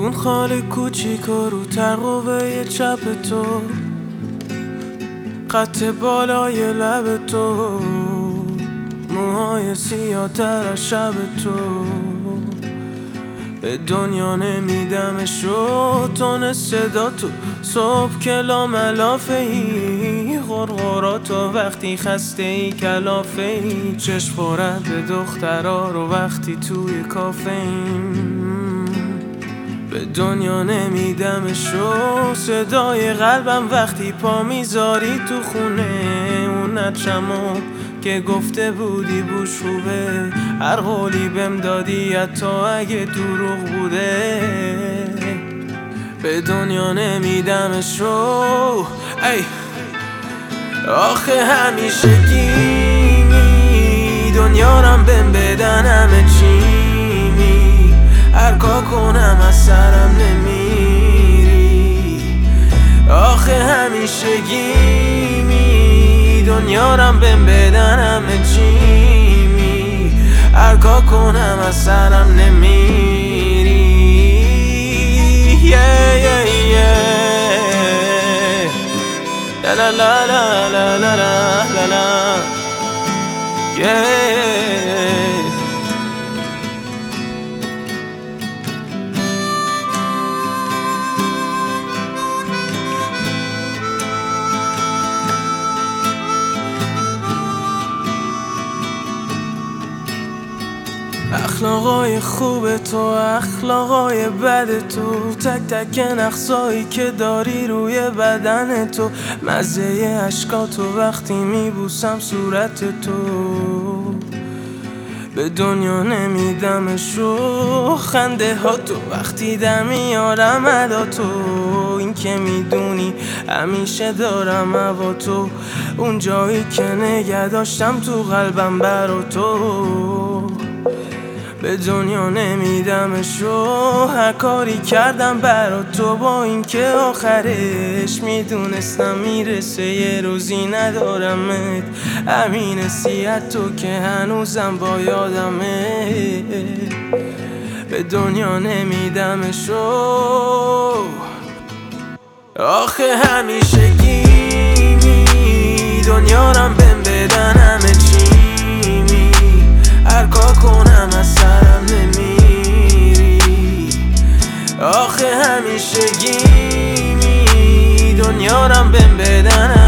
اون خال کوچیک و رو ترقوه چپ تو، خط بالای لب تو، موهای سیاه تر از شب تو. به دنیا نمیدمشو تون صدا تو، صبح کلا ملافه ای، غرغراتو وقتی خسته ای کلافه ای، چشم خورد به دخترا رو وقتی توی کافه ایم. به دنیا نمیدمشو صدای قلبم وقتی پا میذاری تو خونه، اون نترمو که گفته بودی بوش خوبه، هر قولی بهم دادی حتی اگه دروغ بوده. به دنیا نمیدمشو ای آخه همیشه گیمی، دنیا رم بهم بدن همه چیمی، هر کار کنم از سرم نمیری. آخه همیشه گیمی، دنیا رم بهم بدن همه چیمی، هر کار کنم از سرم نمیری. La la la la la la la la yeah. اخلاقای خوب تو، اخلاقای بد تو، تک تک نقصایی که داری روی بدن تو، مزه عشقاتو وقتی میبوسم صورت تو. به دنیا نمیدمشو خنده ها تو وقتی در میارم ادا تو، این که میدونی همیشه دارم هوا تو، اون جایی که نگه داشتم تو قلبم برا تو. به دنیا نمیدمشو هر کاری کردم برا تو، با اینکه آخرش میدونستم میرسه یه روزی ندارمت، همین حسیت تو که هنوزم با یادمه. به دنیا نمیدمشو آخه همیشه گیمی، دنیا رم بهم بدن همه چیمی، هر کار کنم از سرم نمیری. آخه همیشه گیمی، دنیا رم بهم بدن